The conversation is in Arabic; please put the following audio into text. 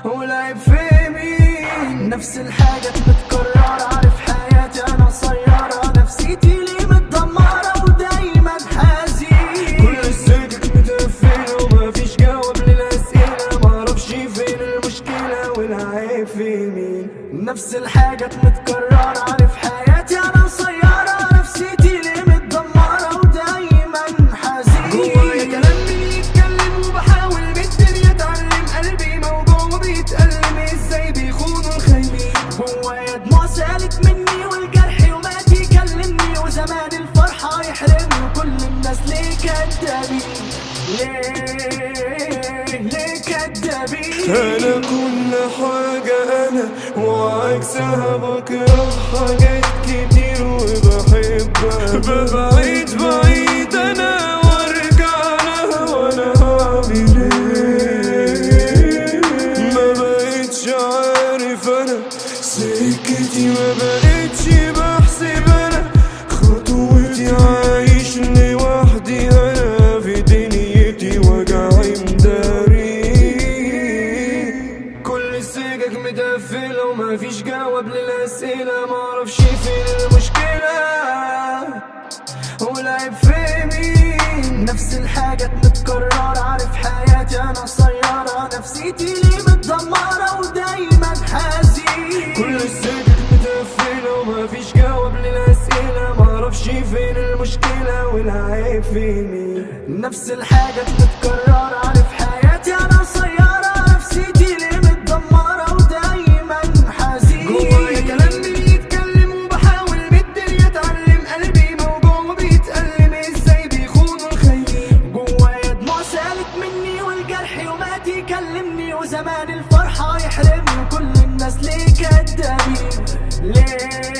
ولعب في مين. نفس الحاجة بتتكرر، عارف حياتي انا قصيرة، نفسيتي ليه متدمرة ودايما حزين. كل السكك متقفلة ومفيش جواب للأسئلة، معرفش فين المشكلة والعيب في مين. نفس الحاجة متكررة، عارف حياتي انا قصيرة، نفسيتي ليه متدمرة ودايما حزين. جوايا كلام مين يتكلم وبحاول من الدنيا اتعلم، قلبي موجوع وبيتألم ازاي بيخونوا الخاينين. جوايا دموع سالت مني والجرح يومات يكلمني، وزمان الفرحة يحرمني، وكل الناس ليه كدابين. ليه كدابين. انا كل حاجة انا وعكسها، بكره حاجات كتير وبحبها، ببعد بعيد انا وارجع لها وانا هعمل ايه. ما بقتش عارف انا سكتي، ما بقتش بحسب انا خطوتي، عايش لوحدي انا في دنيتي وجعي مداري. كل السكك متقفلة ومفيش جواب للأسئلة، معرفش فين المشكلة ولعب في مين. نفس الحاجة متكررة، عارف حياتي أنا قصيرة، نفسيتي ليه متدمرة ودايما حزين. كل السكك متقفلة ومفيش جواب للأسئلة، معرفش فين المشكلة والعيب في مين. نفس الحاجة متكررة، عارف حياتي أنا قصيرة، نفسيتي ليه متدمرة ودايما حزين. جوايا كلام مين يتكلم وبحاول من الدنيا اتعلم، قلبي موجوع وبيتألم ازاي بيخونوا الخاينين. جوايا دموع سالت مني والجرح يومات يكلمني، وزمان الفرحة يحرمني، وكل الناس ليه كدابين. ليه